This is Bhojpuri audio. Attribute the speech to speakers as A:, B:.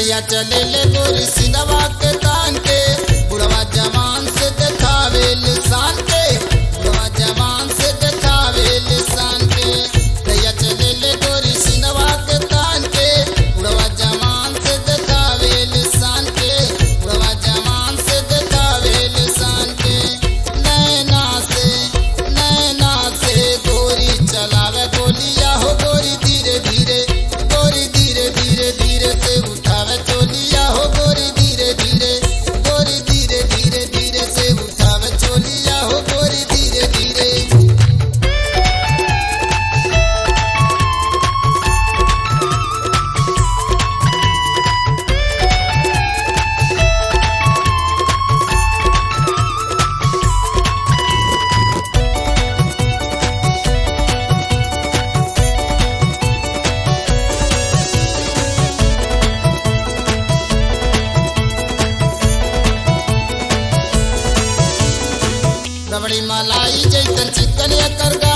A: दैया चले ले गोरी सिनवा के तान के, बुढ़वा जवान से दिखावे लिसान के, बुढ़वा जवान से दिखावे लिसान के। दैया चले ले गोरी सिनवा के तान के, बुढ़वा जवान से दिखावे लिसान के, बुढ़वा जवान से दिखावे लिसान के। नैना से गोरी चलावे गोलिया हो गोरी धीरे धीरे, गोरी धीरे धीरे धीरे से उठावे चोलिया हो गोरी धीरे धीरे, गोरी धीरे धीरे धीरे से उठावे चोलिया हो गोरी धीरे धीरे। रबड़ी मलाई जैसन चिकन एकर